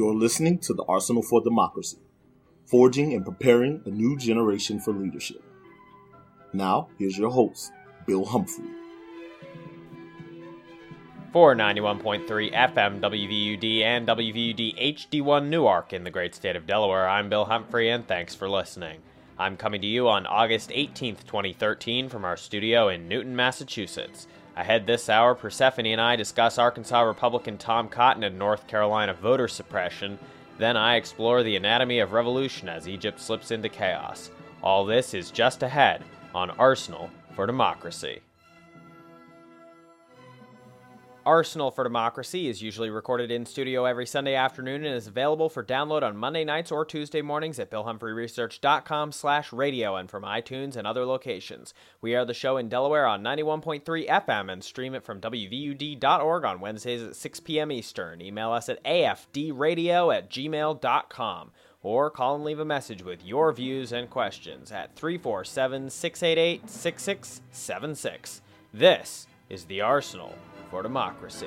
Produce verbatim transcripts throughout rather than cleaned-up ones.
You're listening to the Arsenal for Democracy, forging and preparing a new generation for leadership. Now, here's your host, Bill Humphrey. For ninety-one point three F M W V U D and W V U D H D one Newark in the great state of Delaware, I'm Bill Humphrey, and thanks for listening. I'm coming to you on August eighteenth, twenty thirteen from our studio in Newton, Massachusetts. Ahead this hour, Persephone and I discuss Arkansas Republican Tom Cotton and North Carolina voter suppression. Then I explore the anatomy of revolution as Egypt slips into chaos. All this is just ahead on Arsenal for Democracy. Arsenal for Democracy is usually recorded in studio every Sunday afternoon and is available for download on Monday nights or Tuesday mornings at billhumphreyresearch.com slash radio and from iTunes and other locations. We air the show in Delaware on ninety-one point three F M and stream it from W V U D dot org on Wednesdays at six p.m. Eastern. Email us at A F D radio at gmail dot com or call and leave a message with your views and questions at three four seven, six eight eight, six six seven six. This is the Arsenal for Democracy.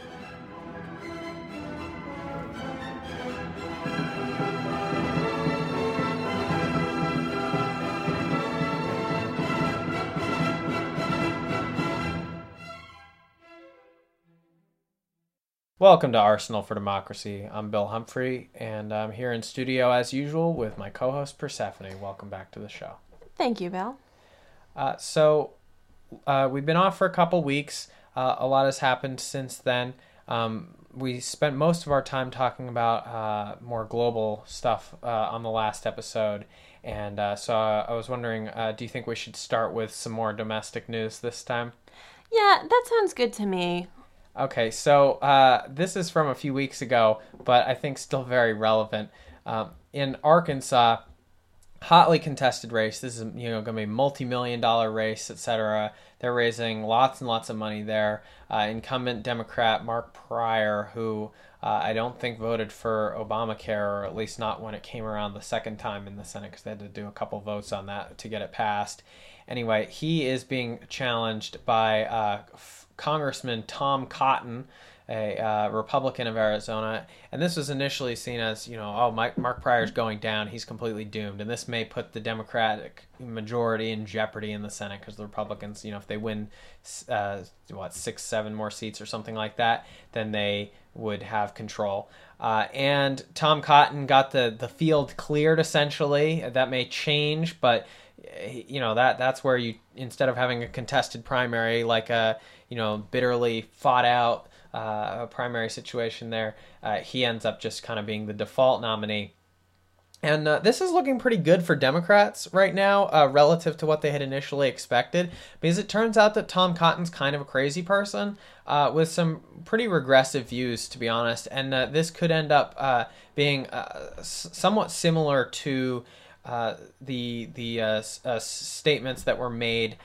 Welcome to Arsenal for Democracy. I'm Bill Humphrey, and I'm here in studio as usual with my co-host Persephone. Welcome back to the show. Thank you, Bill. Uh, so, uh, we've been off for a couple weeks. Uh, a lot has happened since then. Um, we spent most of our time talking about uh, more global stuff uh, on the last episode. And uh, so uh, I was wondering, uh, do you think we should start with some more domestic news this time? Yeah, that sounds good to me. Okay, so uh, this is from a few weeks ago, but I think still very relevant. Um, in Arkansas, hotly contested race. This is, you know, going to be a multi-million dollar race, et cetera. They're raising lots and lots of money there. Uh, incumbent Democrat Mark Pryor, who uh, I don't think voted for Obamacare, or at least not when it came around the second time in the Senate, because they had to do a couple votes on that to get it passed. Anyway, he is being challenged by uh, F- Congressman Tom Cotton, a uh, Republican of Arizona, and this was initially seen as, you know, oh, Mike, Mark Pryor's going down, he's completely doomed, and this may put the Democratic majority in jeopardy in the Senate, because the Republicans, you know, if they win, uh, what, six, seven more seats or something like that, then they would have control. Uh, and Tom Cotton got the, the field cleared, essentially. That may change, but, you know, that that's where you, instead of having a contested primary, like a, you know, bitterly fought out Uh, a primary situation there, uh, he ends up just kind of being the default nominee. And uh, this is looking pretty good for Democrats right now, uh, relative to what they had initially expected, because it turns out that Tom Cotton's kind of a crazy person uh, with some pretty regressive views, to be honest. And uh, this could end up uh, being uh, s- somewhat similar to uh, the the uh, s- uh, statements that were made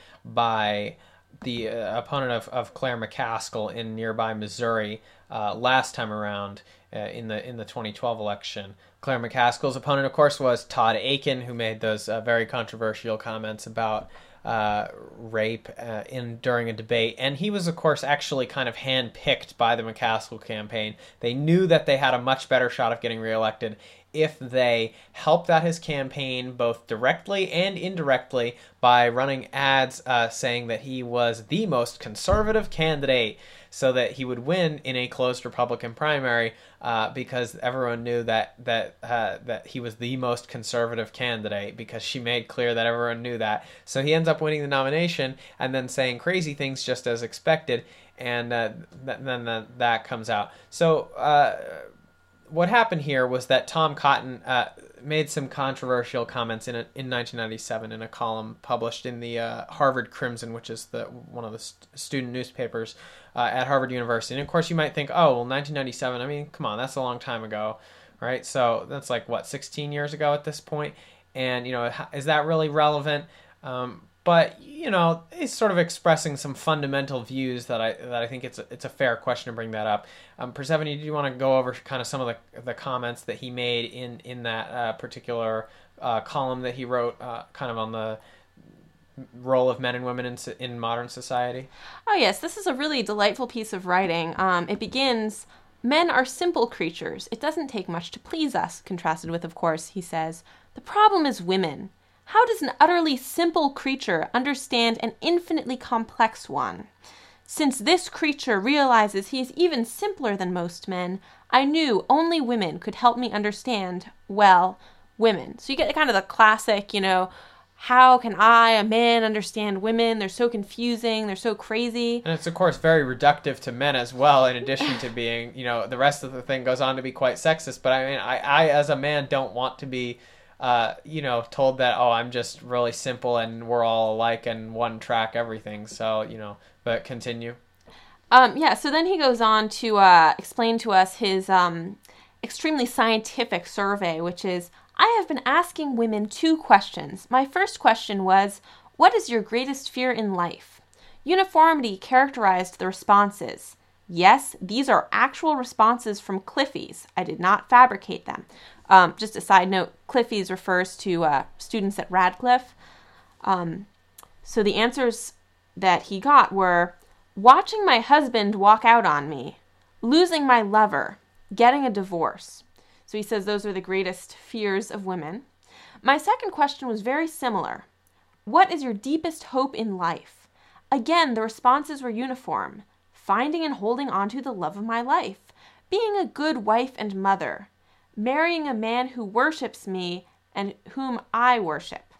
by the uh, opponent of, of Claire McCaskill in nearby Missouri uh, last time around uh, in the in the twenty twelve election. Claire McCaskill's opponent, of course, was Todd Akin, who made those uh, very controversial comments about uh, rape uh, in during a debate. And he was, of course, actually kind of handpicked by the McCaskill campaign. They knew that they had a much better shot of getting reelected if they helped out his campaign both directly and indirectly by running ads uh, saying that he was the most conservative candidate, so that he would win in a closed Republican primary, uh, because everyone knew that that uh, that he was the most conservative candidate, because she made clear that everyone knew that. So he ends up winning the nomination and then saying crazy things just as expected, and uh, th- then the, that comes out. So uh, what happened here was that Tom Cotton uh, made some controversial comments in a, in nineteen ninety-seven in a column published in the uh, Harvard Crimson, which is the one of the st- student newspapers uh, at Harvard University. And of course, you might think, oh, well, nineteen ninety-seven. I mean, come on, that's a long time ago, right? So that's like what, sixteen years ago at this point. And you know, is that really relevant? Um, But, you know, he's sort of expressing some fundamental views that I that I think it's a, it's a fair question to bring that up. Um, Persephone, do you want to go over kind of some of the the comments that he made in, in that uh, particular uh, column that he wrote uh, kind of on the role of men and women in in modern society? Oh, yes. This is a really delightful piece of writing. Um, it begins Men are simple creatures. It doesn't take much to please us, contrasted with, of course, he says, the problem is women. How does an utterly simple creature understand an infinitely complex one? Since this creature realizes he is even simpler than most men, I knew only women could help me understand, well, women. So you get kind of the classic, you know, how can I, a man, understand women? They're so confusing. They're so crazy. And it's, of course, very reductive to men as well, in addition to being, you know, the rest of the thing goes on to be quite sexist. But I mean, I, I as a man, don't want to be, uh, you know, told that, oh, I'm just really simple and we're all alike and one track everything. So, you know, but continue. Um, yeah, so then he goes on to uh, explain to us his um, extremely scientific survey, which is, I have been asking women two questions. My first question was, what is your greatest fear in life? Uniformity characterized the responses. Yes, these are actual responses from Cliffy's. I did not fabricate them. Um, just a side note, Cliffy's refers to uh, students at Radcliffe. Um, so the answers that he got were, watching my husband walk out on me, losing my lover, getting a divorce. So he says those are the greatest fears of women. My second question was very similar. What is your deepest hope in life? Again, the responses were uniform. Finding and holding on to the love of my life. Being a good wife and mother. Marrying a man who worships me and whom I worship.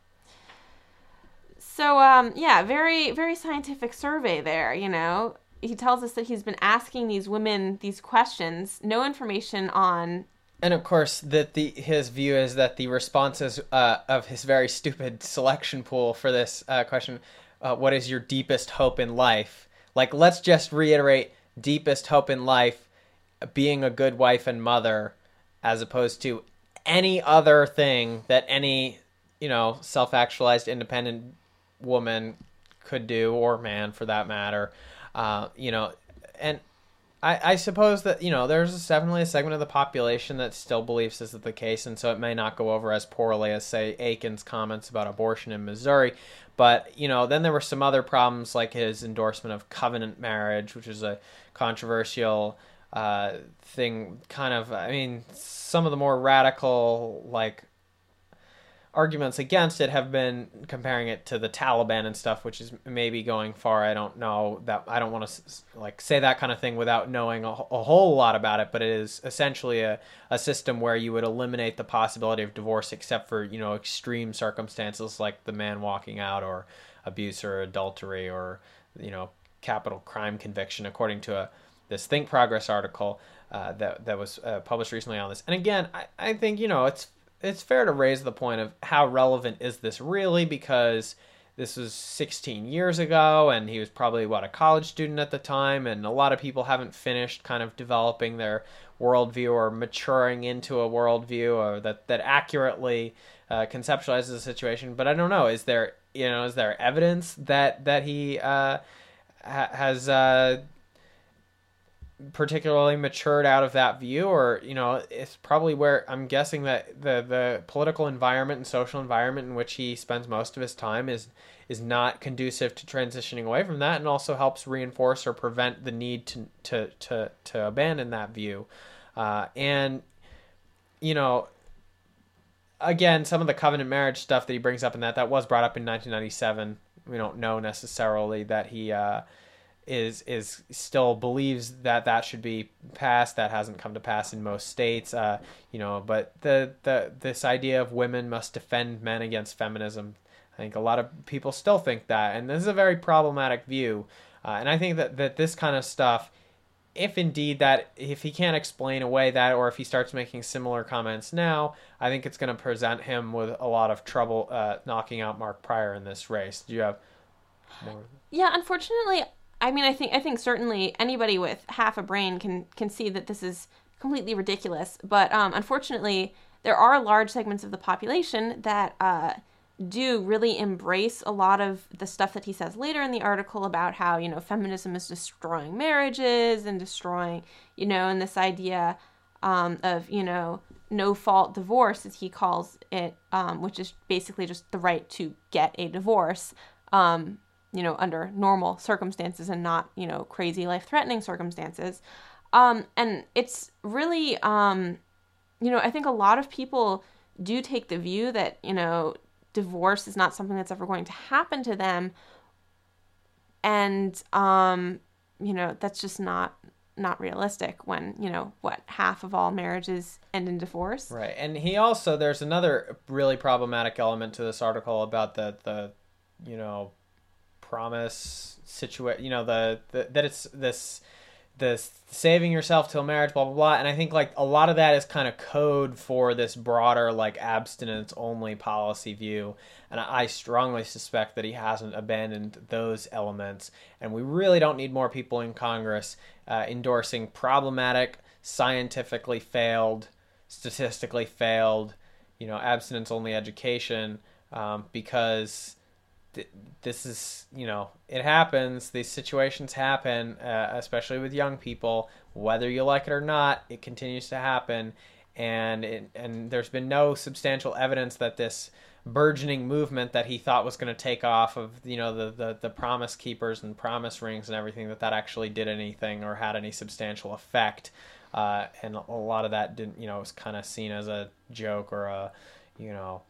So, um, yeah, very, very scientific survey there, you know. He tells us that he's been asking these women these questions, no information on... And of course, that the his view is that the responses uh, of his very stupid selection pool for this uh, question, uh, what is your deepest hope in life? Like, let's just reiterate, deepest hope in life, being a good wife and mother, as opposed to any other thing that any, you know, self-actualized independent woman could do, or man for that matter. Uh, you know, and... I, I suppose that, you know, there's definitely a segment of the population that still believes this is the case, and so it may not go over as poorly as, say, Aiken's comments about abortion in Missouri. But, you know, then there were some other problems, like his endorsement of covenant marriage, which is a controversial uh, thing, kind of, I mean, some of the more radical, like, arguments against it have been comparing it to the Taliban and stuff, which is maybe going far. I don't know that. I don't want to like say that kind of thing without knowing a, a whole lot about it. But it is essentially a, a system where you would eliminate the possibility of divorce, except for, you know, extreme circumstances like the man walking out, or abuse or adultery, or, you know, capital crime conviction, according to a this Think Progress article uh, that that was uh, published recently on this. And again, I, I think, you know, it's it's fair to raise the point of how relevant is this really, because this was sixteen years ago, and he was probably, what, a college student at the time, and a lot of people haven't finished kind of developing their worldview or maturing into a worldview or that, that accurately uh, conceptualizes the situation. But I don't know, is there, you know, is there evidence that, that he uh, ha- has... Uh, particularly matured out of that view? Or, you know, it's probably where I'm guessing that the the political environment and social environment in which he spends most of his time is is not conducive to transitioning away from that, and also helps reinforce or prevent the need to to to, to abandon that view. Uh, and, you know, again, some of the covenant marriage stuff that he brings up in that, that was brought up in nineteen ninety-seven. We don't know necessarily that he uh, is is still believes that that should be passed. That hasn't come to pass in most states, uh, you know. But the the this idea of women must defend men against feminism, I think a lot of people still think that, and this is a very problematic view. Uh, and I think that, that this kind of stuff, if indeed that, if he can't explain away that, or if he starts making similar comments now, I think it's going to present him with a lot of trouble uh, knocking out Mark Pryor in this race. Do you have more? Yeah, unfortunately, I mean, I think I think certainly anybody with half a brain can can see that this is completely ridiculous. But um, unfortunately, there are large segments of the population that uh, do really embrace a lot of the stuff that he says later in the article about how, you know, feminism is destroying marriages and destroying, you know, and this idea um, of, you know, no-fault divorce, as he calls it, um, which is basically just the right to get a divorce, um, you know, under normal circumstances and not, you know, crazy life-threatening circumstances. Um, and it's really, um, you know, I think a lot of people do take the view that, you know, divorce is not something that's ever going to happen to them. And, um, you know, that's just not not realistic when, you know, what, half of all marriages end in divorce. Right. And he also, there's another really problematic element to this article about the, the you know, promise situation, you know, the, the that it's this this saving yourself till marriage, blah blah blah. And I think like a lot of that is kind of code for this broader like abstinence only policy view. And I strongly suspect that he hasn't abandoned those elements. And we really don't need more people in Congress uh, endorsing problematic, scientifically failed, statistically failed, you know, abstinence only education, um, because this is, you know, it happens. These situations happen, uh, especially with young people. Whether you like it or not, it continues to happen. And it, and there's been no substantial evidence that this burgeoning movement that he thought was going to take off of, you know, the, the, the promise keepers and promise rings and everything, that that actually did anything or had any substantial effect. Uh, and a lot of that didn't, you know, was kind of seen as a joke or a, you know,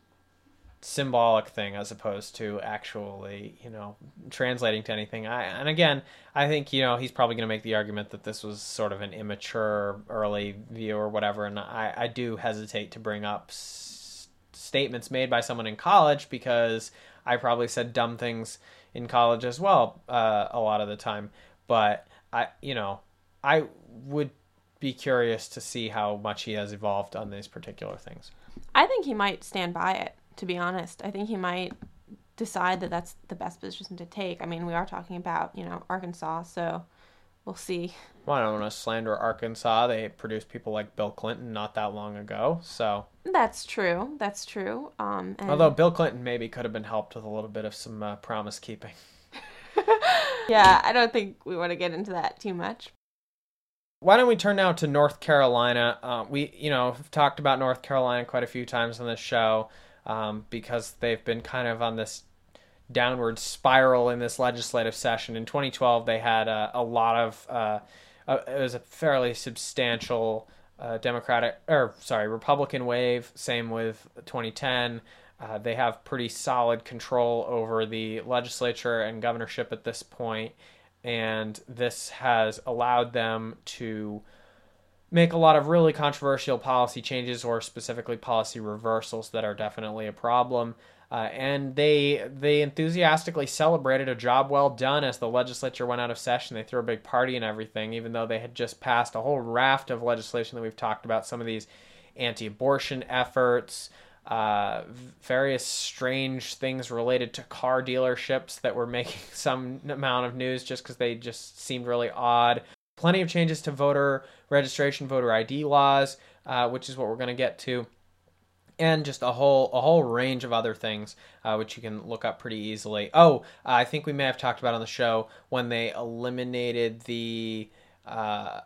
symbolic thing as opposed to actually, you know, translating to anything. I and again, I think, you know, he's probably going to make the argument that this was sort of an immature early view or whatever, and I, I do hesitate to bring up s- statements made by someone in college because I probably said dumb things in college as well uh, a lot of the time. But I, you know, I would be curious to see how much he has evolved on these particular things. I think he might stand by it. To be honest, I think he might decide that that's the best position to take. I mean, we are talking about, you know, Arkansas, so we'll see. Well, I don't want to slander Arkansas. They produced people like Bill Clinton not that long ago, so. That's true. That's true. Um, and... Although Bill Clinton maybe could have been helped with a little bit of some uh, promise keeping. Yeah, I don't think we want to get into that too much. Why don't we turn now to North Carolina? Uh, we, you know, have talked about North Carolina quite a few times on this show. Um, because they've been kind of on this downward spiral in this legislative session. In twenty twelve, they had uh, a lot of, uh, uh, it was a fairly substantial uh, Democratic, or sorry, Republican wave. Same with twenty ten. Uh, they have pretty solid control over the legislature and governorship at this point, and this has allowed them to make a lot of really controversial policy changes, or specifically policy reversals that are definitely a problem. Uh, and they they enthusiastically celebrated a job well done as the legislature went out of session. They threw a big party and everything, even though they had just passed a whole raft of legislation that we've talked about, some of these anti-abortion efforts, uh, various strange things related to car dealerships that were making some amount of news just because they just seemed really odd. Plenty of changes to voter registration, voter I D laws, uh, which is what we're going to get to, and just a whole a whole range of other things, uh, which you can look up pretty easily. Oh, uh, I think we may have talked about on the show when they eliminated the uh,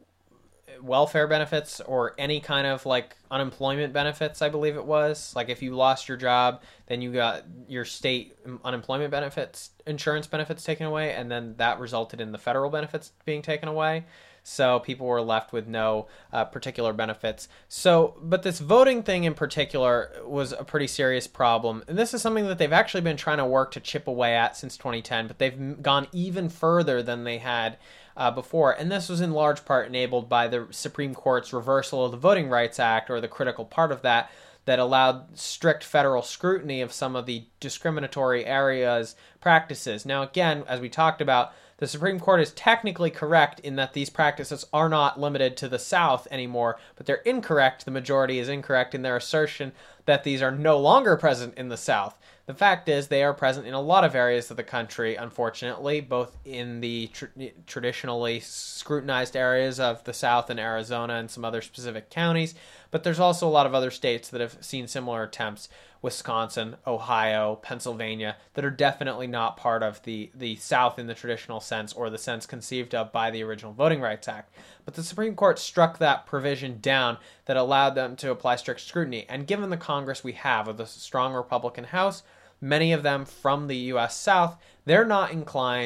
welfare benefits or any kind of like unemployment benefits, I believe it was. Like if you lost your job, then you got your state unemployment benefits, insurance benefits taken away, and then that resulted in the federal benefits being taken away. So people were left with no uh, particular benefits. So, but this voting thing in particular was a pretty serious problem. And this is something that they've actually been trying to work to chip away at since twenty ten, but they've gone even further than they had uh, before. And this was in large part enabled by the Supreme Court's reversal of the Voting Rights Act, or the critical part of that, that allowed strict federal scrutiny of some of the discriminatory areas practices. Now, again, as we talked about, the Supreme Court is technically correct in that these practices are not limited to the South anymore, but they're incorrect. The majority is incorrect in their assertion that these are no longer present in the South. The fact is they are present in a lot of areas of the country, unfortunately, both in the tr- traditionally scrutinized areas of the South and Arizona and some other specific counties, but there's also a lot of other states that have seen similar attempts, Wisconsin, Ohio, Pennsylvania, that are definitely not part of the, the South in the traditional sense, or the sense conceived of by the original Voting Rights Act. But the Supreme Court struck that provision down that allowed them to apply strict scrutiny. And given the Congress we have with a strong Republican House, many of them from the U S South, they're not inclined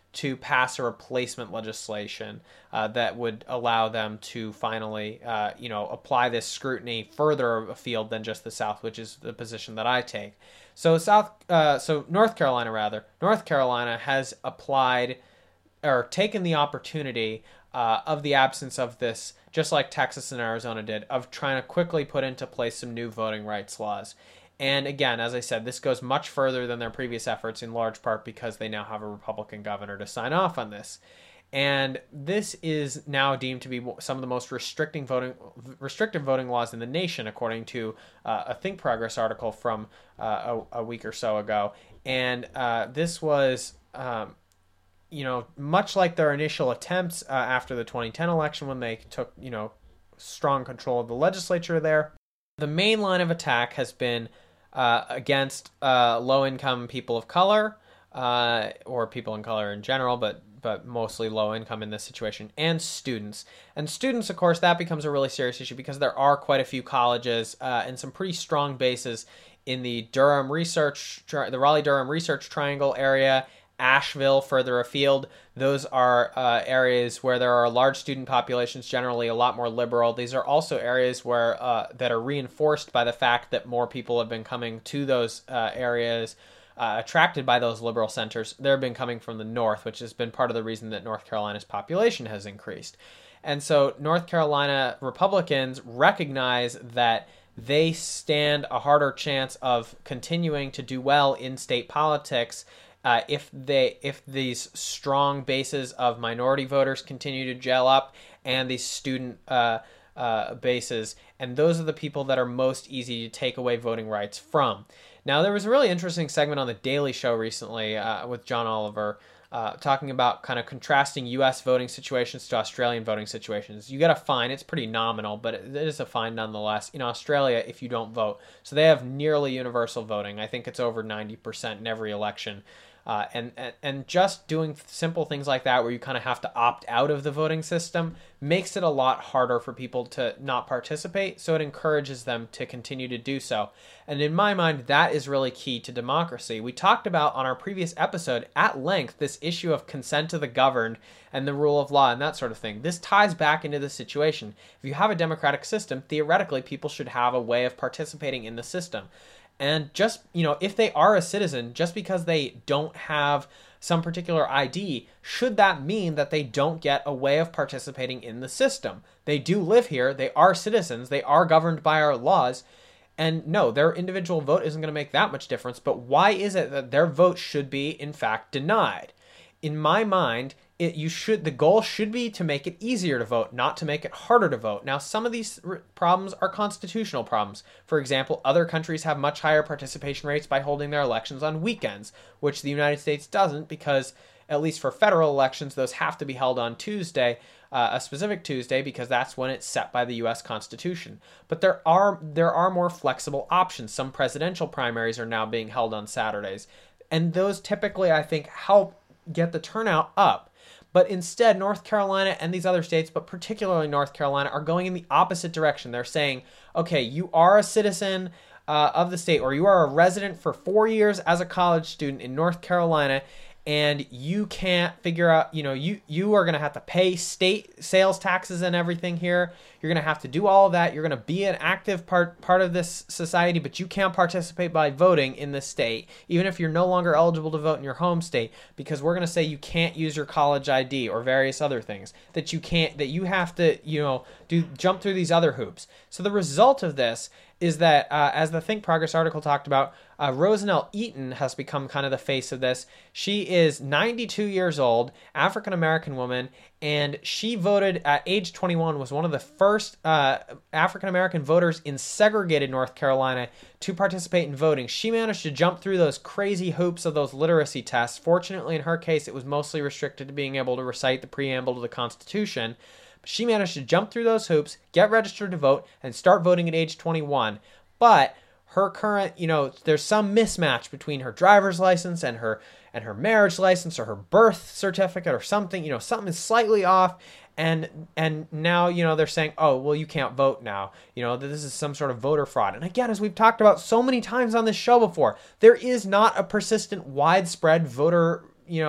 to pass a replacement legislation uh, that would allow them to finally, uh, you know, apply this scrutiny further afield than just the South, which is the position that I take. So South, uh, so North Carolina, rather, North Carolina has applied or taken the opportunity uh, of the absence of this, just like Texas and Arizona did, of trying to quickly put into place some new voting rights laws. And again, as I said, this goes much further than their previous efforts, in large part because they now have a Republican governor to sign off on this. And this is now deemed to be some of the most restricting voting, restrictive voting laws in the nation, according to uh, a Think Progress article from uh, a, a week or so ago. And uh, this was, um, you know, much like their initial attempts uh, after the twenty ten election when they took, you know, strong control of the legislature there. The main line of attack has been Uh, against uh, low-income people of color, uh, or people in color in general, but but mostly low-income in this situation, and students. And students, of course, that becomes a really serious issue because there are quite a few colleges uh, and some pretty strong bases in the Durham research, the Raleigh-Durham research triangle area, Asheville further afield. Those are uh, areas where there are large student populations, generally a lot more liberal. These are also areas where uh, that are reinforced by the fact that more people have been coming to those uh, areas, uh, attracted by those liberal centers. They've been coming from the north, which has been part of the reason that North Carolina's population has increased. And so North Carolina Republicans recognize that they stand a harder chance of continuing to do well in state politics Uh, if they if these strong bases of minority voters continue to gel up, and these student uh, uh, bases, and those are the people that are most easy to take away voting rights from. Now, there was a really interesting segment on The Daily Show recently uh, with John Oliver uh, talking about kind of contrasting U S voting situations to Australian voting situations. You get a fine. It's pretty nominal, but it is a fine nonetheless. In Australia, if you don't vote. So they have nearly universal voting. I think it's over ninety percent in every election. Uh, and, and and just doing simple things like that, where you kind of have to opt out of the voting system, makes it a lot harder for people to not participate. So it encourages them to continue to do so. And in my mind, that is really key to democracy. We talked about on our previous episode at length this issue of consent to the governed and the rule of law and that sort of thing. This ties back into the situation. If you have a democratic system, theoretically, people should have a way of participating in the system. And just, you know, if they are a citizen, just because they don't have some particular I D, should that mean that they don't get a way of participating in the system? They do live here. They are citizens. They are governed by our laws. And no, their individual vote isn't going to make that much difference. But why is it that their vote should be, in fact, denied? In my mind, it, you should the goal should be to make it easier to vote, not to make it harder to vote. Now, some of these r- problems are constitutional problems. For example, other countries have much higher participation rates by holding their elections on weekends, which the United States doesn't, because at least for federal elections, those have to be held on Tuesday, uh, a specific Tuesday, because that's when it's set by the U S Constitution. But there are there are more flexible options. Some presidential primaries are now being held on Saturdays, and those typically, I think, help get the turnout up. But instead, North Carolina and these other states, but particularly North Carolina, are going in the opposite direction. They're saying, okay, you are a citizen uh, of the state, or you are a resident for four years as a college student in North Carolina, and you can't figure out, you know, you, you are going to have to pay state sales taxes and everything here. You're going to have to do all of that. You're going to be an active part part of this society, but you can't participate by voting in the state, even if you're no longer eligible to vote in your home state, because we're going to say you can't use your college I D or various other things, that you can't, that you have to, you know, do jump through these other hoops. So the result of this is that, uh, as the Think Progress article talked about, uh, Rosanelle Eaton has become kind of the face of this. She is ninety-two years old, African-American woman, and she voted at age twenty-one, was one of the first uh, African-American voters in segregated North Carolina to participate in voting. She managed to jump through those crazy hoops of those literacy tests. Fortunately, in her case, it was mostly restricted to being able to recite the preamble to the Constitution. She managed to jump through those hoops, get registered to vote, and start voting at age twenty-one. But her current, you know, there's some mismatch between her driver's license and her and her marriage license or her birth certificate or something. You know, something is slightly off. And and now, you know, they're saying, oh, well, you can't vote now. You know, that this is some sort of voter fraud. And again, as we've talked about so many times on this show before, there is not a persistent, widespread voter, you know,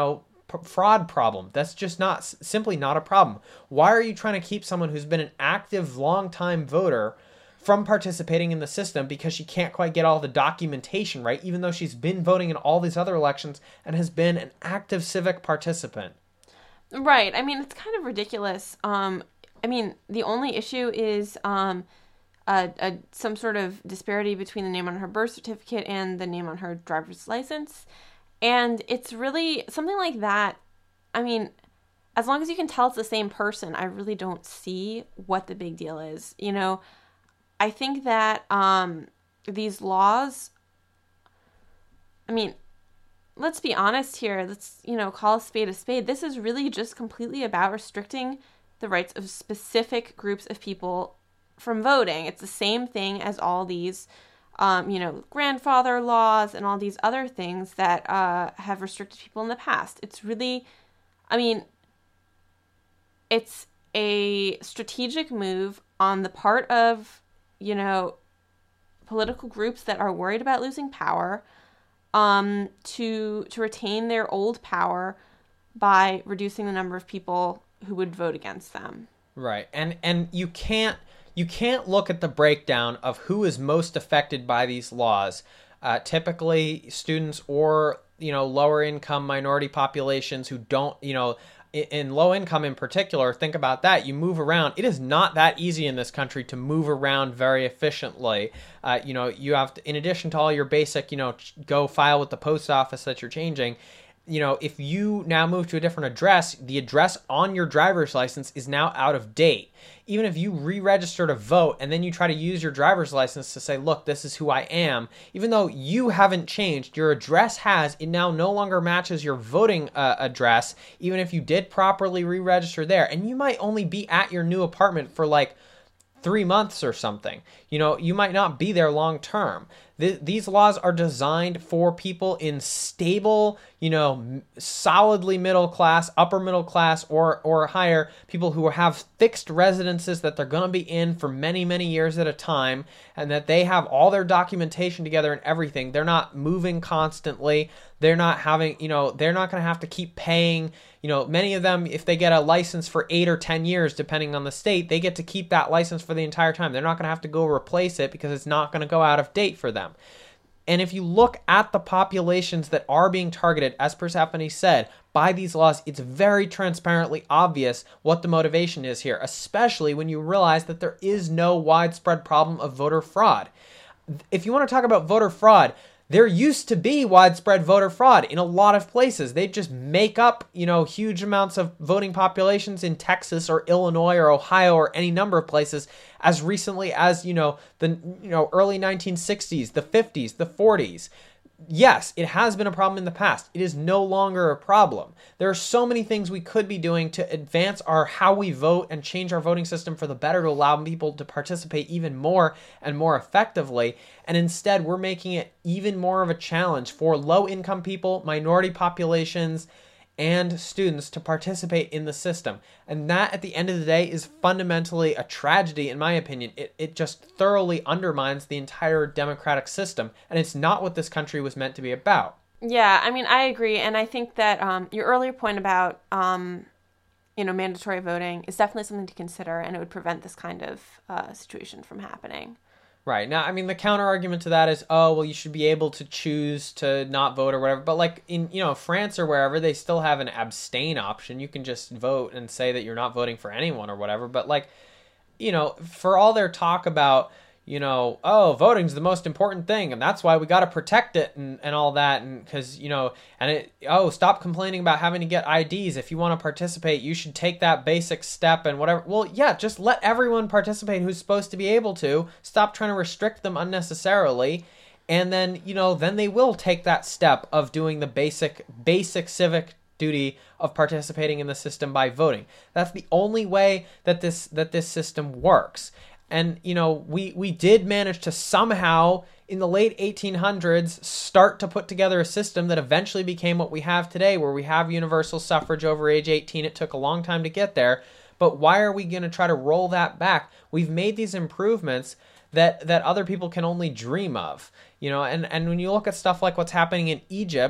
p- fraud problem. That's just not simply not a problem. Why are you trying to keep someone who's been an active, long-time voter from participating in the system because she can't quite get all the documentation right, even though she's been voting in all these other elections and has been an active civic participant? Right. I mean, it's kind of ridiculous. Um, I mean, the only issue is um, a, a some sort of disparity between the name on her birth certificate and the name on her driver's license. And it's really something like that. I mean, as long as you can tell it's the same person, I really don't see what the big deal is. You know, I think that um, these laws, I mean, let's be honest here. Let's, you know, call a spade a spade. This is really just completely about restricting the rights of specific groups of people from voting. It's the same thing as all these, um, you know, grandfather laws and all these other things that uh, have restricted people in the past. It's really, I mean, it's a strategic move on the part of, you know, political groups that are worried about losing power, um, to to retain their old power by reducing the number of people who would vote against them. Right. And and you can't you can't look at the breakdown of who is most affected by these laws. Uh, typically students or, you know, lower income minority populations who don't, you know, in low income in particular, think about that. You move around. It is not that easy in this country to move around very efficiently. Uh, you know, you have to, in addition to all your basic, you know, go file with the post office that you're changing. You know, if you now move to a different address, the address on your driver's license is now out of date. Even if you re-register to vote and then you try to use your driver's license to say, look, this is who I am, even though you haven't changed, your address has, it now no longer matches your voting uh, address, even if you did properly re-register there. And you might only be at your new apartment for like three months or something. You know, you might not be there long term. Th- these laws are designed for people in stable, you know, m- solidly middle class, upper middle class, or or higher, people who have fixed residences that they're going to be in for many, many years at a time, and that they have all their documentation together and everything. They're not moving constantly. They're not having, you know, they're not going to have to keep paying. You know, many of them, if they get a license for eight or ten years, depending on the state, they get to keep that license for the entire time. They're not going to have to go replace it because it's not going to go out of date for them. And if you look at the populations that are being targeted, as Persephone said, by these laws, it's very transparently obvious what the motivation is here, especially when you realize that there is no widespread problem of voter fraud. If you want to talk about voter fraud, there used to be widespread voter fraud in a lot of places. They just make up, you know, huge amounts of voting populations in Texas or Illinois or Ohio or any number of places as recently as, you know, the you know early nineteen sixties, the fifties, the forties. Yes, it has been a problem in the past. It is no longer a problem. There are so many things we could be doing to advance our how we vote and change our voting system for the better to allow people to participate even more and more effectively. And instead, we're making it even more of a challenge for low-income people, minority populations, and students to participate in the system. And that, at the end of the day, is fundamentally a tragedy, in my opinion. It it just thoroughly undermines the entire democratic system, and it's not what this country was meant to be about. Yeah, I mean, I agree, and I think that um, your earlier point about, um, you know, mandatory voting is definitely something to consider, and it would prevent this kind of uh, situation from happening. Right. Now, I mean, the counter argument to that is, oh, well, you should be able to choose to not vote or whatever. But like in, you know, France or wherever, they still have an abstain option. You can just vote and say that you're not voting for anyone or whatever. But like, you know, for all their talk about, you know, oh, voting's the most important thing, and that's why we got to protect it and, and all that. And because, you know, and it, oh, stop complaining about having to get I Ds. If you want to participate, you should take that basic step and whatever. Well, yeah, just let everyone participate who's supposed to be able to. Stop trying to restrict them unnecessarily. And then, you know, then they will take that step of doing the basic, basic civic duty of participating in the system by voting. That's the only way that this, that this system works. And, you know, we, we did manage to somehow, in the late eighteen hundreds, start to put together a system that eventually became what we have today, where we have universal suffrage over age eighteen. It took a long time to get there. But why are we going to try to roll that back? We've made these improvements that, that other people can only dream of. You know, and, and when you look at stuff like what's happening in Egypt,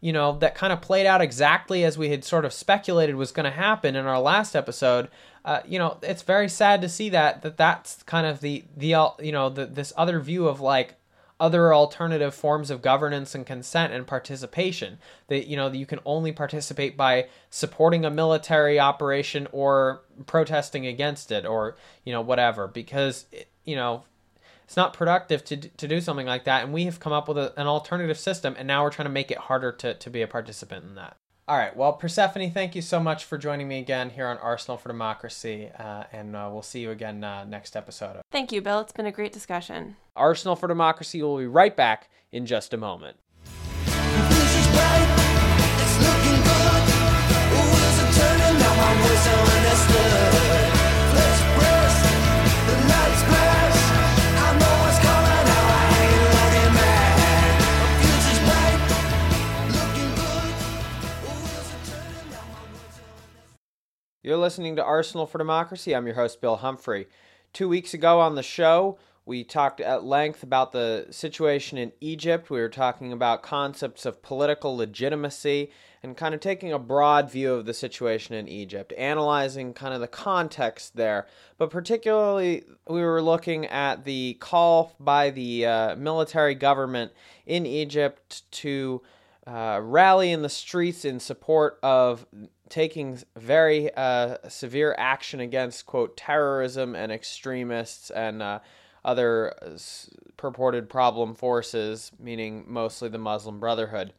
you know, that kind of played out exactly as we had sort of speculated was going to happen in our last episode. Uh, you know, it's very sad to see that, that that's kind of the, the uh, you know, the, this other view of like other alternative forms of governance and consent and participation, that, you know, that you can only participate by supporting a military operation or protesting against it, or, you know, whatever, because, you know, it's not productive to to do something like that. And we have come up with a, an alternative system, and now we're trying to make it harder to, to be a participant in that. All right. Well, Persephone, thank you so much for joining me again here on Arsenal for Democracy. Uh, and uh, we'll see you again uh, next episode. Thank you, Bill. It's been a great discussion. Arsenal for Democracy will be right back in just a moment. You're listening to Arsenal for Democracy. I'm your host, Bill Humphrey. Two weeks ago on the show, we talked at length about the situation in Egypt. We were talking about concepts of political legitimacy and kind of taking a broad view of the situation in Egypt, analyzing kind of the context there. But particularly, we were looking at the call by the uh, military government in Egypt to uh, rally in the streets in support of taking very uh, severe action against, quote, terrorism and extremists and uh, other purported problem forces, meaning mostly the Muslim Brotherhood.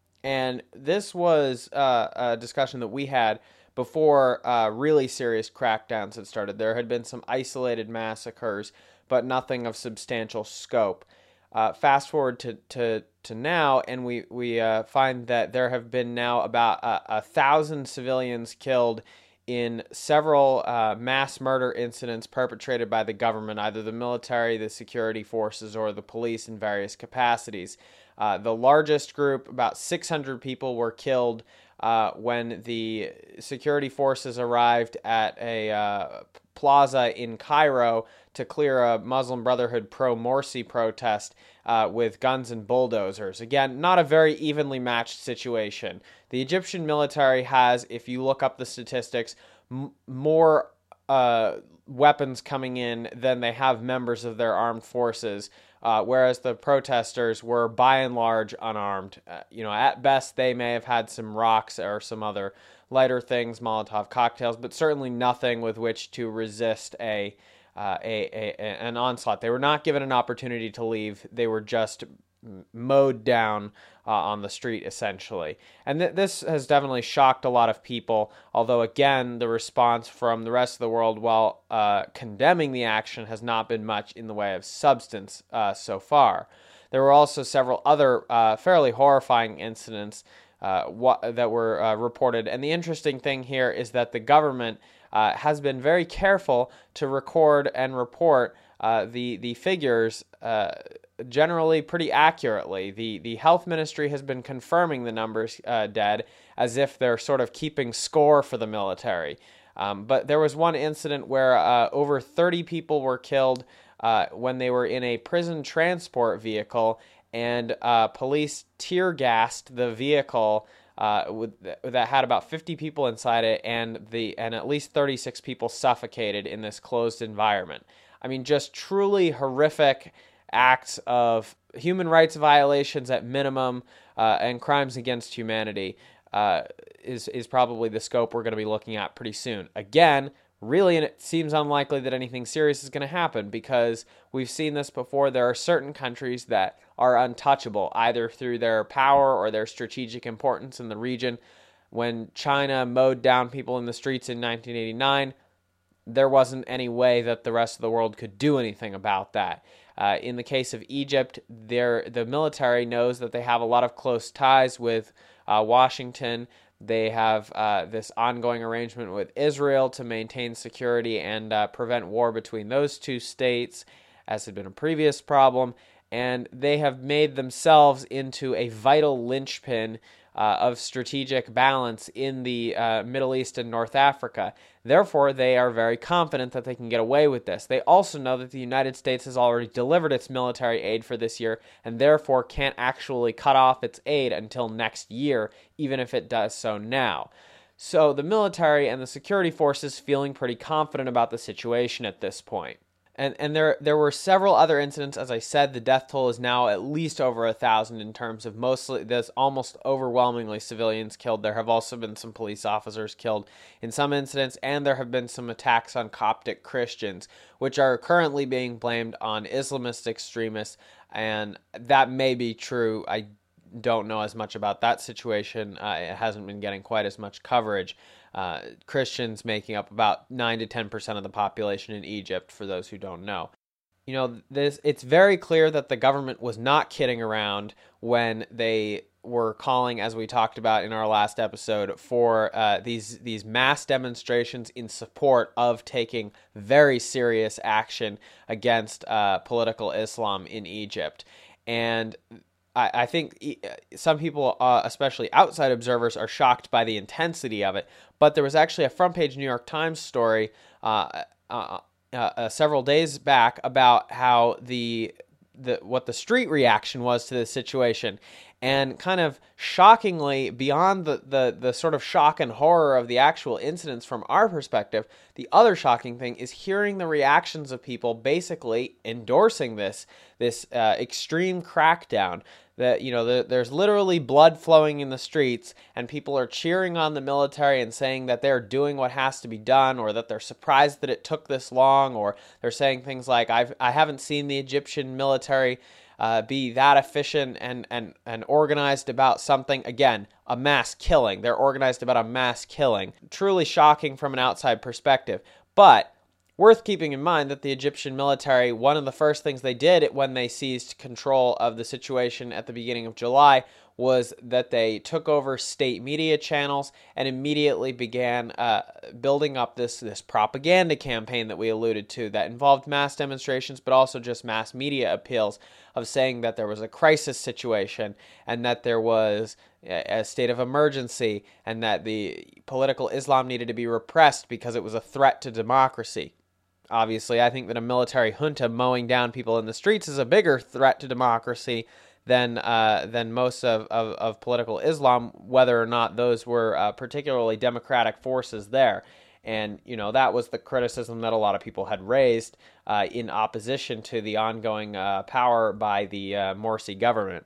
And this was uh, a discussion that we had before uh, really serious crackdowns had started. There had been some isolated massacres, but nothing of substantial scope. Uh, fast forward to, to, to now, and we, we uh, find that there have been now about uh, a thousand civilians killed in several uh, mass murder incidents perpetrated by the government, either the military, the security forces, or the police in various capacities. Uh, the largest group, about six hundred people, were killed uh, when the security forces arrived at a uh, plaza in Cairo to clear a Muslim Brotherhood pro-Morsi protest uh, with guns and bulldozers. Again, not a very evenly matched situation. The Egyptian military has, if you look up the statistics, m- more uh, weapons coming in than they have members of their armed forces, uh, whereas the protesters were by and large unarmed. Uh, you know, at best, they may have had some rocks or some other lighter things, Molotov cocktails, but certainly nothing with which to resist a Uh, a, a an onslaught. They were not given an opportunity to leave. They were just mowed down uh, on the street, essentially. And th- this has definitely shocked a lot of people, although, again, the response from the rest of the world, while uh, condemning the action, has not been much in the way of substance uh, so far. There were also several other uh, fairly horrifying incidents uh, wh- that were uh, reported. And the interesting thing here is that the government Uh, has been very careful to record and report uh, the the figures uh, generally pretty accurately. The the health ministry has been confirming the numbers uh, dead as if they're sort of keeping score for the military. Um, but there was one incident where uh, over thirty people were killed uh, when they were in a prison transport vehicle, and uh, police tear gassed the vehicle Uh, with, that had about fifty people inside it, and the and at least thirty-six people suffocated in this closed environment. I mean, just truly horrific acts of human rights violations at minimum, uh, and crimes against humanity uh, is is probably the scope we're going to be looking at pretty soon. Again, really, and it seems unlikely that anything serious is going to happen, because we've seen this before. There are certain countries that are untouchable, either through their power or their strategic importance in the region. When China mowed down people in the streets in nineteen eighty-nine, there wasn't any way that the rest of the world could do anything about that. Uh, in the case of Egypt, the military knows that they have a lot of close ties with uh, Washington. They have uh, this ongoing arrangement with Israel to maintain security and uh, prevent war between those two states, as had been a previous problem. And they have made themselves into a vital linchpin uh, of strategic balance in the uh, Middle East and North Africa. Therefore, they are very confident that they can get away with this. They also know that the United States has already delivered its military aid for this year and therefore can't actually cut off its aid until next year, even if it does so now. So the military and the security forces feeling pretty confident about the situation at this point. And and there there were several other incidents. As I said, the death toll is now at least over a thousand in terms of mostly, there's almost overwhelmingly civilians killed. There have also been some police officers killed in some incidents, and there have been some attacks on Coptic Christians, which are currently being blamed on Islamist extremists, and that may be true. I don't know as much about that situation. Uh, it hasn't been getting quite as much coverage. Uh, Christians making up about nine to ten percent of the population in Egypt, for those who don't know. You know, this it's very clear that the government was not kidding around when they were calling, as we talked about in our last episode, for uh, these these mass demonstrations in support of taking very serious action against uh, political Islam in Egypt. And I, I think some people, uh, especially outside observers, are shocked by the intensity of it. But there was actually a front-page New York Times story uh, uh, uh, uh, several days back about how the the what the street reaction was to this situation. And kind of shockingly, beyond the, the, the sort of shock and horror of the actual incidents from our perspective, the other shocking thing is hearing the reactions of people basically endorsing this this uh, extreme crackdown. That, you know, the, there's literally blood flowing in the streets, and people are cheering on the military and saying that they're doing what has to be done, or that they're surprised that it took this long, or they're saying things like, I've, I haven't seen the Egyptian military uh, be that efficient and, and, and organized about something. Again, a mass killing. They're organized about a mass killing. Truly shocking from an outside perspective. But worth keeping in mind that the Egyptian military, one of the first things they did when they seized control of the situation at the beginning of July was that they took over state media channels and immediately began uh, building up this, this propaganda campaign that we alluded to that involved mass demonstrations, but also just mass media appeals of saying that there was a crisis situation and that there was a state of emergency and that the political Islam needed to be repressed because it was a threat to democracy. Obviously, I think that a military junta mowing down people in the streets is a bigger threat to democracy than uh, than most of, of, of political Islam, whether or not those were uh, particularly democratic forces there. And, you know, that was the criticism that a lot of people had raised uh, in opposition to the ongoing uh, power by the uh, Morsi government.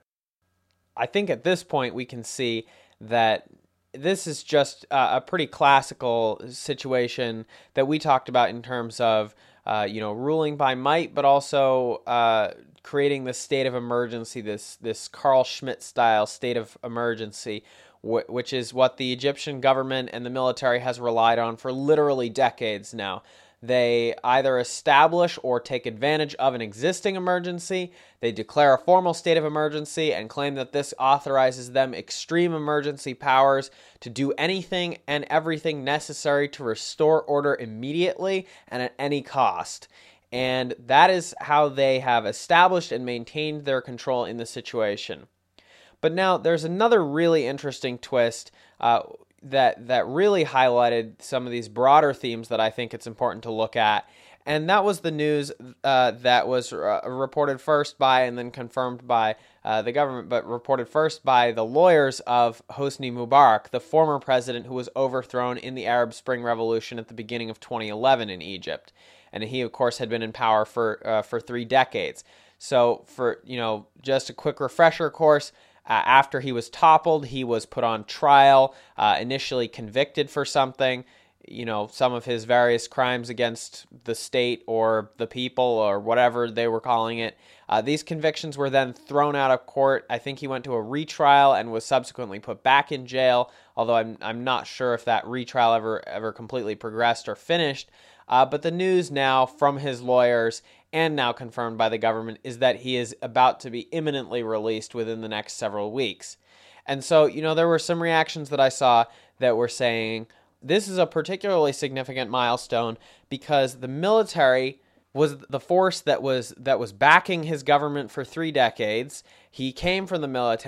I think at this point we can see that this is just uh, a pretty classical situation that we talked about in terms of, uh, you know, ruling by might, but also uh, creating this state of emergency, this this Carl Schmitt-style state of emergency, wh- which is what the Egyptian government and the military has relied on for literally decades now. They either establish or take advantage of an existing emergency, they declare a formal state of emergency and claim that this authorizes them extreme emergency powers to do anything and everything necessary to restore order immediately and at any cost. And that is how they have established and maintained their control in the situation. But now there's another really interesting twist uh, that that really highlighted some of these broader themes that I think it's important to look at. And that was the news uh, that was uh, reported first by and then confirmed by uh, the government, but reported first by the lawyers of Hosni Mubarak, the former president who was overthrown in the Arab Spring Revolution at the beginning of twenty eleven in Egypt. And he, of course, had been in power for uh, for three decades. So for, you know, just a quick refresher course, Uh, after he was toppled, he was put on trial, uh, initially convicted for something, you know, some of his various crimes against the state or the people or whatever they were calling it. Uh, these convictions were then thrown out of court. I think he went to a retrial and was subsequently put back in jail, although I'm I'm not sure if that retrial ever, ever completely progressed or finished. Uh, but the news now from his lawyers and now confirmed by the government is that he is about to be imminently released within the next several weeks. And so, you know, there were some reactions that I saw that were saying this is a particularly significant milestone because the military was the force that was that was backing his government for three decades. He came from the military.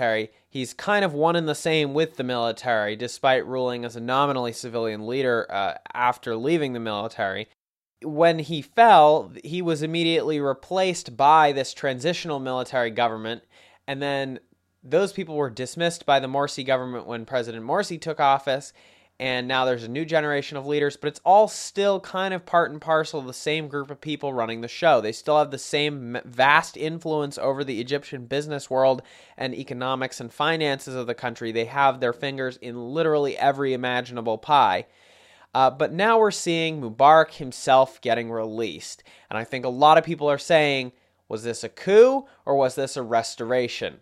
he's kind of one and the same with the military, despite ruling as a nominally civilian leader uh, after leaving the military. When he fell, he was immediately replaced by this transitional military government, and then those people were dismissed by the Morsi government when President Morsi took office, and now there's a new generation of leaders, but it's all still kind of part and parcel of the same group of people running the show. They still have the same vast influence over the Egyptian business world and economics and finances of the country. They have their fingers in literally every imaginable pie. Uh, but now we're seeing Mubarak himself getting released. And I think a lot of people are saying, was this a coup or was this a restoration?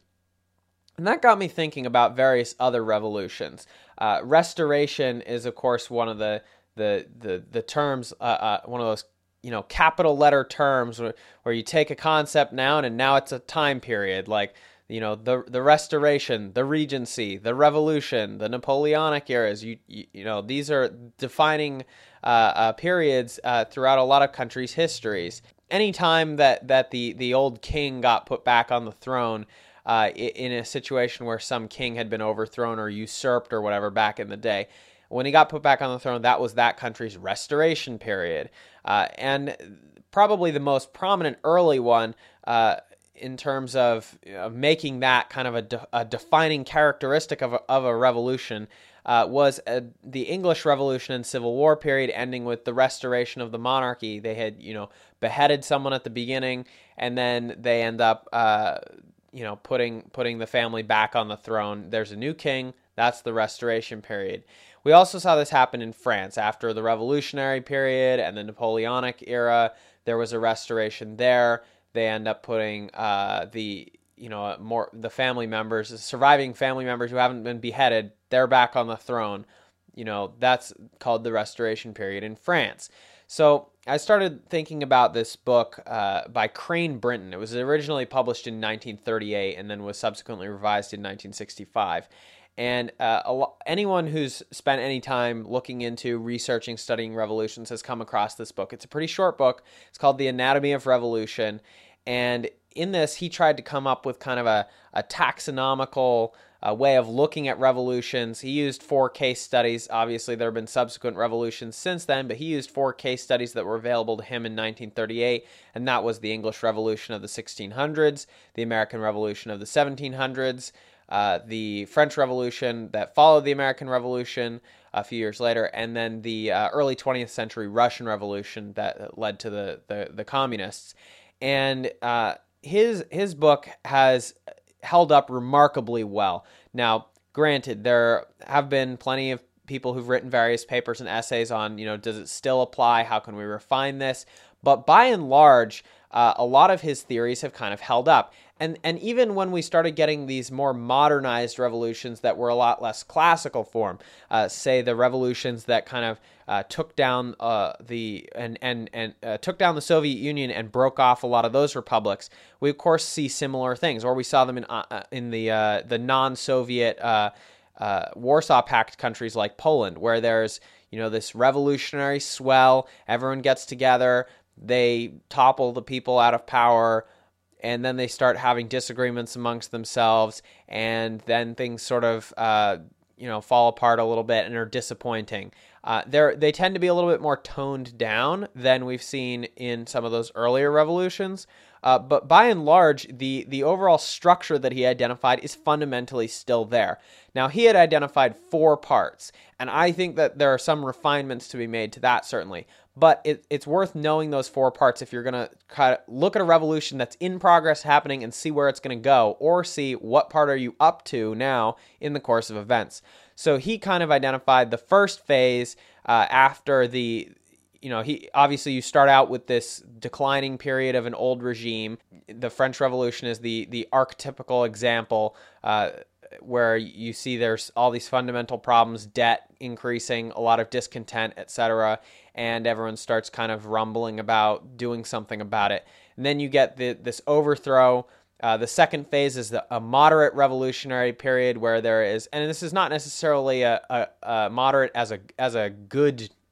And that got me thinking about various other revolutions. Uh, restoration is, of course, one of the the the, the terms, uh, uh, one of those you know capital letter terms where, where you take a concept noun and now it's a time period, like you know the the Restoration, the Regency, the Revolution, the Napoleonic eras. You you, you know these are defining uh, uh, periods uh, throughout a lot of countries' histories. Anytime that that the the old king got put back on the throne. Uh, in a situation where some king had been overthrown or usurped or whatever back in the day. When he got put back on the throne, that was that country's restoration period. Uh, and probably the most prominent early one uh, in terms of you know, making that kind of a, de- a defining characteristic of a, of a revolution uh, was a, the English Revolution and Civil War period, ending with the restoration of the monarchy. They had, you know, beheaded someone at the beginning, and then they end up... Uh, you know, putting putting the family back on the throne. There's a new king. That's the restoration period. We also saw this happen in France after the revolutionary period and the Napoleonic era. There was a restoration there. They end up putting uh, the you know more the family members, the surviving family members who haven't been beheaded. They're back on the throne. You know, that's called the restoration period in France. So I started thinking about this book uh, by Crane Brinton. It was originally published in nineteen thirty-eight and then was subsequently revised in nineteen sixty-five. And uh, a lo- anyone who's spent any time looking into researching, studying revolutions has come across this book. It's a pretty short book. It's called The Anatomy of Revolution. And in this, he tried to come up with kind of a, a taxonomical a way of looking at revolutions. He used four case studies. Obviously, there have been subsequent revolutions since then, but he used four case studies that were available to him in nineteen thirty-eight, and that was the English Revolution of the sixteen hundreds, the American Revolution of the seventeen hundreds, uh, the French Revolution that followed the American Revolution a few years later, and then the uh, early twentieth century Russian Revolution that led to the, the, the communists. And uh, his his book has held up remarkably well. Now, granted, there have been plenty of people who've written various papers and essays on, you know, does it still apply? How can we refine this? But by and large, uh, a lot of his theories have kind of held up. And and even when we started getting these more modernized revolutions that were a lot less classical form, uh, say the revolutions that kind of uh, took down uh, the and and and uh, took down the Soviet Union and broke off a lot of those republics, we of course see similar things, or we saw them in uh, in the uh, the non-Soviet uh, uh, Warsaw Pact countries like Poland, where there's you know this revolutionary swell, everyone gets together, they topple the people out of power. And then they start having disagreements amongst themselves, and then things sort of, uh, you know, fall apart a little bit and are disappointing. Uh, they they tend to be a little bit more toned down than we've seen in some of those earlier revolutions. Uh, but by and large, the the overall structure that he identified is fundamentally still there. Now, he had identified four parts, and I think that there are some refinements to be made to that, certainly. But it, it's worth knowing those four parts if you're going to kind of look at a revolution that's in progress happening and see where it's going to go, or see what part are you up to now in the course of events. So he kind of identified the first phase uh, after the, you know, he obviously you start out with this declining period of an old regime. The French Revolution is the the archetypical example uh, where you see there's all these fundamental problems, debt increasing, a lot of discontent, et cetera, and everyone starts kind of rumbling about doing something about it. And then you get the, this overthrow. Uh, the second phase is the, a moderate revolutionary period where there is, and this is not necessarily a, a, a moderate as a as a good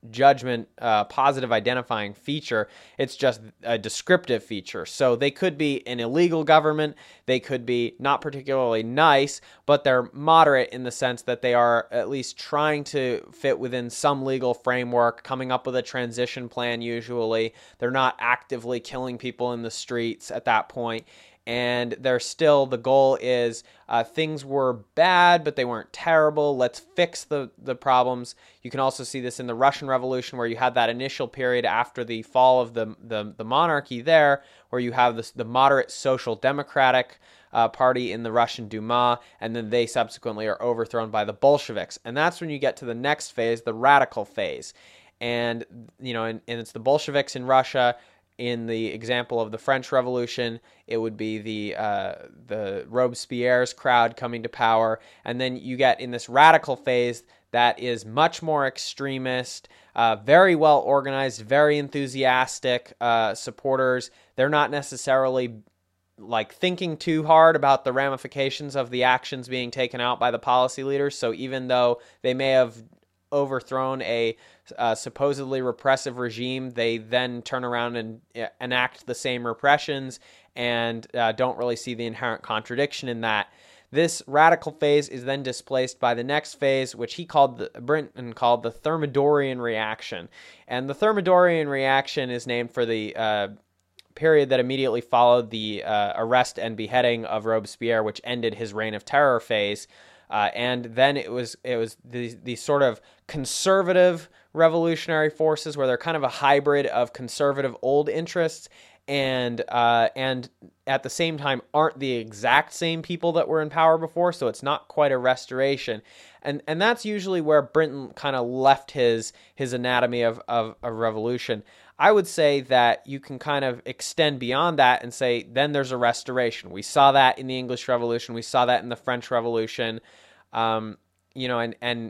judgment, uh, positive identifying feature. It's just a descriptive feature. So they could be an illegal government. They could be not particularly nice, but they're moderate in the sense that they are at least trying to fit within some legal framework, coming up with a transition plan usually. They're not actively killing people in the streets at that point. And they're still, the goal is uh, things were bad, but they weren't terrible. Let's fix the, the problems. You can also see this in the Russian Revolution, where you had that initial period after the fall of the the, the monarchy there, where you have this, the moderate social democratic uh, party in the Russian Duma, and then they subsequently are overthrown by the Bolsheviks. And that's when you get to the next phase, the radical phase. And, you know, and, and it's the Bolsheviks in Russia. In the example of the French Revolution, it would be the uh, the Robespierre's crowd coming to power. And then you get in this radical phase that is much more extremist, uh, very well organized, very enthusiastic uh, supporters. They're not necessarily like thinking too hard about the ramifications of the actions being taken out by the policy leaders. So even though they may have overthrown a uh, supposedly repressive regime, they then turn around and uh, enact the same repressions and uh, don't really see the inherent contradiction in that. This radical phase is then displaced by the next phase, which he called, the, Brinton called the Thermidorian reaction. And the Thermidorian reaction is named for the uh, period that immediately followed the uh, arrest and beheading of Robespierre, which ended his reign of terror phase. Uh, and then it was it was the the sort of conservative revolutionary forces, where they're kind of a hybrid of conservative old interests and uh, and at the same time aren't the exact same people that were in power before, so it's not quite a restoration. And and that's usually where Brinton kind of left his his anatomy of, of, of revolution. I would say that you can kind of extend beyond that and say, then there's a restoration. We saw that in the English Revolution. We saw that in the French Revolution. Um, you know, and, and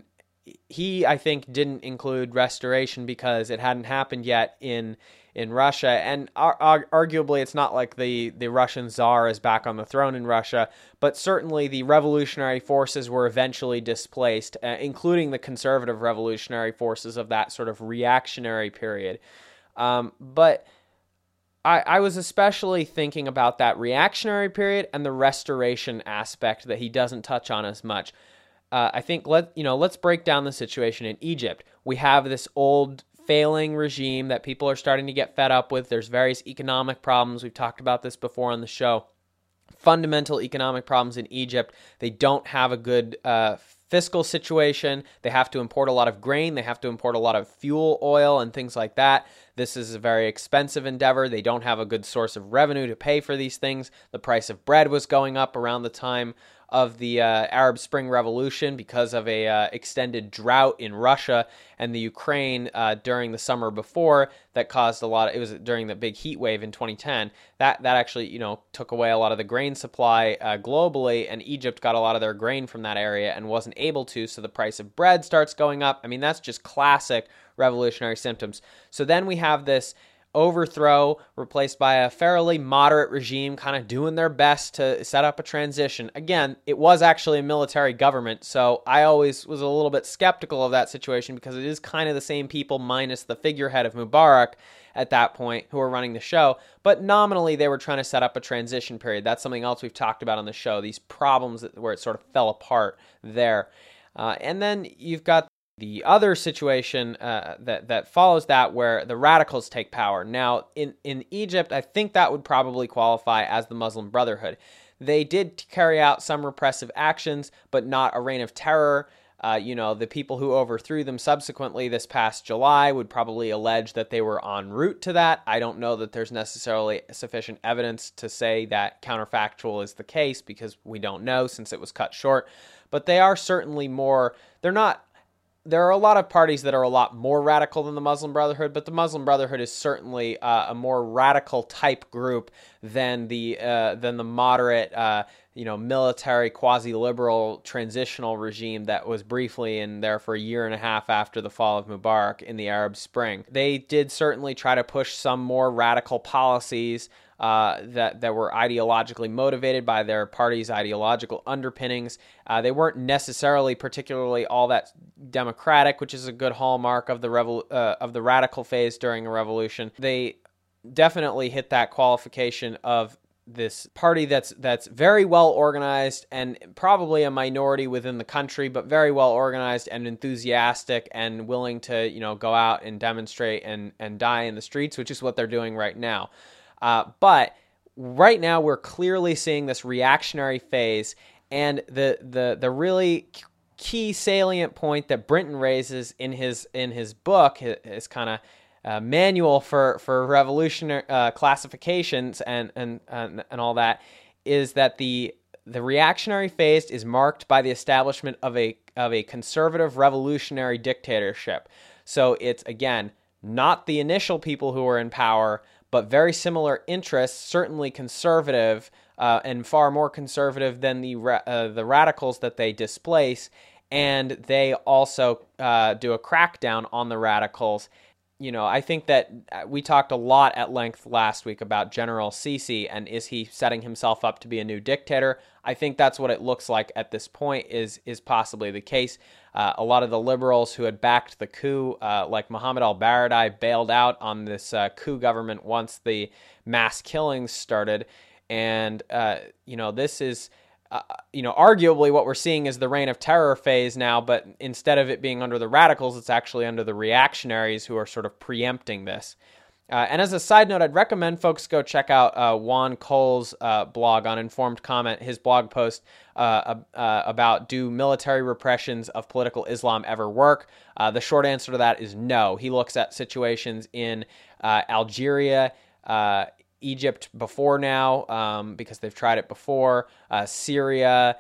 he, I think, didn't include restoration because it hadn't happened yet in in Russia. And ar- arguably, it's not like the, the Russian Tsar is back on the throne in Russia, but certainly the revolutionary forces were eventually displaced, uh, including the conservative revolutionary forces of that sort of reactionary period. Um, but I, I was especially thinking about that reactionary period and the restoration aspect that he doesn't touch on as much. Uh, I think let you know let's break down the situation in Egypt. We have this old failing regime that people are starting to get fed up with. There's various economic problems. We've talked about this before on the show. Fundamental economic problems in Egypt. They don't have a good uh, fiscal situation. They have to import a lot of grain. They have to import a lot of fuel oil and things like that. This is a very expensive endeavor. They don't have a good source of revenue to pay for these things. The price of bread was going up around the time of the uh, Arab Spring Revolution because of a uh, extended drought in Russia and the Ukraine uh, during the summer before that caused a lot of, it was during the big heat wave in twenty ten. That that actually, you know, took away a lot of the grain supply uh, globally, and Egypt got a lot of their grain from that area and wasn't able to, so the price of bread starts going up. I mean, that's just classic revolutionary symptoms. So then we have this overthrow replaced by a fairly moderate regime kind of doing their best to set up a transition. Again, it was actually a military government, so I always was a little bit skeptical of that situation because it is kind of the same people minus the figurehead of Mubarak at that point who are running the show. But nominally, they were trying to set up a transition period. That's something else we've talked about on the show, these problems where it sort of fell apart there. Uh, and then you've got the other situation uh, that that follows that, where the radicals take power. Now, in, in Egypt, I think that would probably qualify as the Muslim Brotherhood. They did carry out some repressive actions, but not a reign of terror. Uh, you know, the people who overthrew them subsequently this past July would probably allege that they were en route to that. I don't know that there's necessarily sufficient evidence to say that counterfactual is the case because we don't know since it was cut short. But they are certainly more, they're not, there are a lot of parties that are a lot more radical than the Muslim Brotherhood, but the Muslim Brotherhood is certainly uh, a more radical type group than the uh, than the moderate, uh, you know, military, quasi-liberal transitional regime that was briefly in there for a year and a half after the fall of Mubarak in the Arab Spring. They did certainly try to push some more radical policies uh, that, that were ideologically motivated by their party's ideological underpinnings. Uh, they weren't necessarily particularly all that democratic, which is a good hallmark of the revol- uh, of the radical phase during a revolution. They definitely hit that qualification of this party that's that's very well organized and probably a minority within the country, but very well organized and enthusiastic and willing to, you know, go out and demonstrate and, and die in the streets, which is what they're doing right now. Uh, but right now we're clearly seeing this reactionary phase, and the the the really key salient point that Brinton raises in his in his book, his, his kind of Uh, manual for for revolutionary uh, classifications and, and and and all that, is that the the reactionary phase is marked by the establishment of a of a conservative revolutionary dictatorship. So it's, again, not the initial people who are in power, but very similar interests, certainly conservative uh, and far more conservative than the ra- uh, the radicals that they displace, and they also uh, do a crackdown on the radicals. You know, I think that we talked a lot at length last week about General Sisi, and is he setting himself up to be a new dictator? I think that's what it looks like at this point is is possibly the case. Uh, a lot of the liberals who had backed the coup, uh, like Mohammed al-Baradei, bailed out on this uh, coup government once the mass killings started. And, uh, you know, this is... Uh, you know, arguably what we're seeing is the reign of terror phase now, but instead of it being under the radicals, it's actually under the reactionaries who are sort of preempting this. Uh, and as a side note, I'd recommend folks go check out uh, Juan Cole's uh, blog on Informed Comment, his blog post uh, uh, about do military repressions of political Islam ever work? Uh, the short answer to that is no. He looks at situations in uh, Algeria, uh, Egypt before now, um, because they've tried it before, uh, Syria,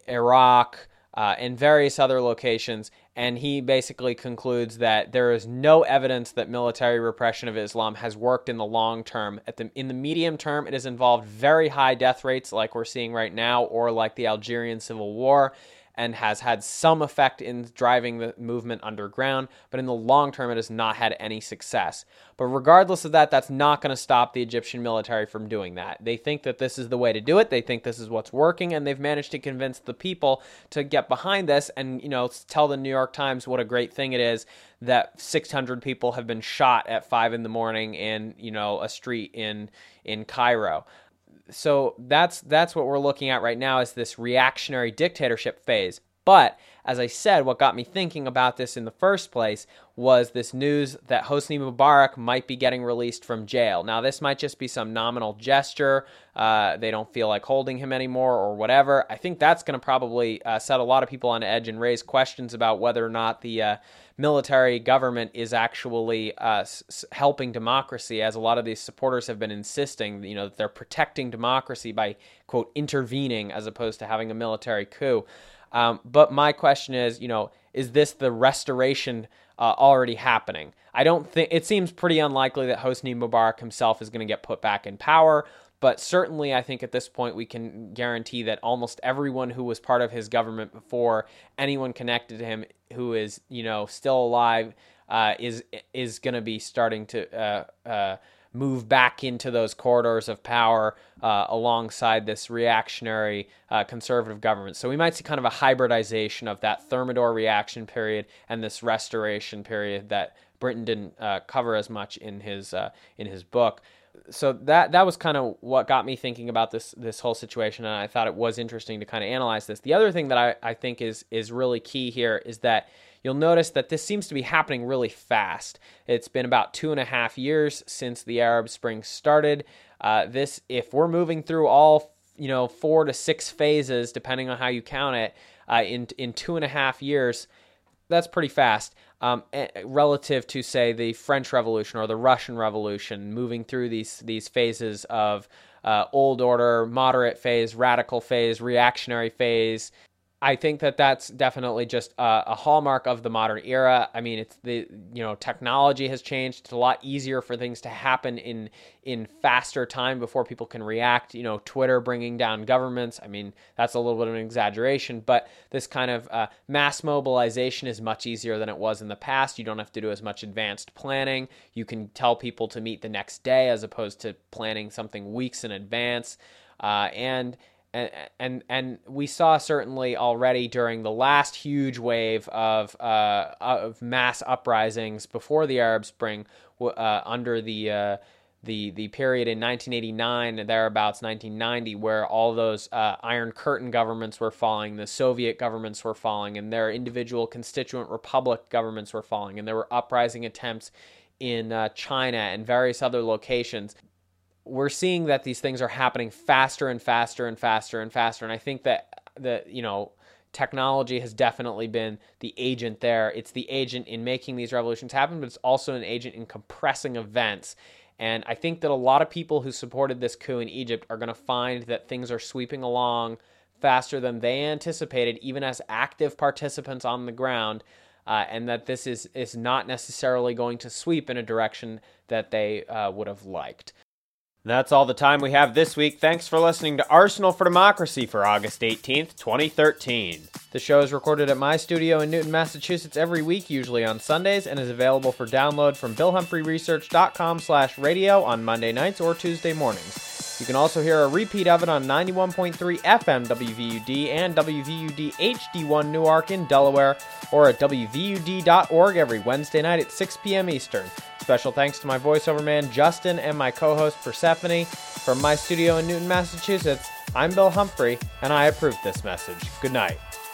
Iraq, uh, and various other locations, and he basically concludes that there is no evidence that military repression of Islam has worked in the long term. At the in the medium term, it has involved very high death rates like we're seeing right now, or like the Algerian Civil War, and has had some effect in driving the movement underground, but in the long term, it has not had any success. But regardless of that, that's not going to stop the Egyptian military from doing that. They think that this is the way to do it. They think this is what's working, and they've managed to convince the people to get behind this and, you know, tell the New York Times what a great thing it is that six hundred people have been shot at five in the morning in, you know, a street in in Cairo. So that's that's what we're looking at right now, is this reactionary dictatorship phase. But as I said, what got me thinking about this in the first place was this news that Hosni Mubarak might be getting released from jail. Now, this might just be some nominal gesture. Uh, they don't feel like holding him anymore or whatever. I think that's going to probably uh, set a lot of people on edge and raise questions about whether or not the uh, military government is actually uh, s- helping democracy, as a lot of these supporters have been insisting, you know, that they're protecting democracy by, quote, intervening as opposed to having a military coup. Um, but my question is, you know, is this the restoration uh, already happening? I don't think, it seems pretty unlikely that Hosni Mubarak himself is going to get put back in power, but certainly I think at this point we can guarantee that almost everyone who was part of his government before, anyone connected to him who is, you know, still alive, uh, is is going to be starting to uh, uh, move back into those corridors of power uh, alongside this reactionary uh, conservative government. So we might see kind of a hybridization of that Thermidor reaction period and this restoration period that Brinton didn't uh, cover as much in his uh, in his book. So that that was kind of what got me thinking about this this whole situation, and I thought it was interesting to kind of analyze this. The other thing that I, I think is is really key here is that you'll notice that this seems to be happening really fast. It's been about two and a half years since the Arab Spring started. Uh, this, if we're moving through all, you know, four to six phases, depending on how you count it, uh, in in two and a half years, that's pretty fast. Um, relative to, say, the French Revolution or the Russian Revolution, moving through these these phases of uh, old order, moderate phase, radical phase, reactionary phase, I think that that's definitely just a, a hallmark of the modern era. I mean, it's the, you know, technology has changed. It's a lot easier for things to happen in in faster time before people can react. You know, Twitter bringing down governments. I mean, that's a little bit of an exaggeration, but this kind of uh, mass mobilization is much easier than it was in the past. You don't have to do as much advanced planning. You can tell people to meet the next day as opposed to planning something weeks in advance. Uh, and And, and and we saw certainly already during the last huge wave of uh, of mass uprisings before the Arab Spring, uh, under the uh, the the period in nineteen eighty-nine and thereabouts, nineteen ninety, where all those uh, Iron Curtain governments were falling, the Soviet governments were falling, and their individual constituent republic governments were falling, and there were uprising attempts in uh, China and various other locations. We're seeing that these things are happening faster and faster and faster and faster. And I think that, the, you know, technology has definitely been the agent there. It's the agent in making these revolutions happen, but it's also an agent in compressing events. And I think that a lot of people who supported this coup in Egypt are going to find that things are sweeping along faster than they anticipated, even as active participants on the ground, uh, and that this is, is not necessarily going to sweep in a direction that they uh, would have liked. That's all the time we have this week. Thanks for listening to Arsenal for Democracy for August eighteenth, twenty thirteen. The show is recorded at my studio in Newton, Massachusetts every week, usually on Sundays, and is available for download from bill humphrey research dot com slash radio on Monday nights or Tuesday mornings. You can also hear a repeat of it on ninety-one point three F M W V U D and W V U D H D one Newark in Delaware, or at W V U D dot org every Wednesday night at six p.m. Eastern. Special thanks to my voiceover man, Justin, and my co-host, Persephone. From my studio in Newton, Massachusetts, I'm Bill Humphrey, and I approve this message. Good night.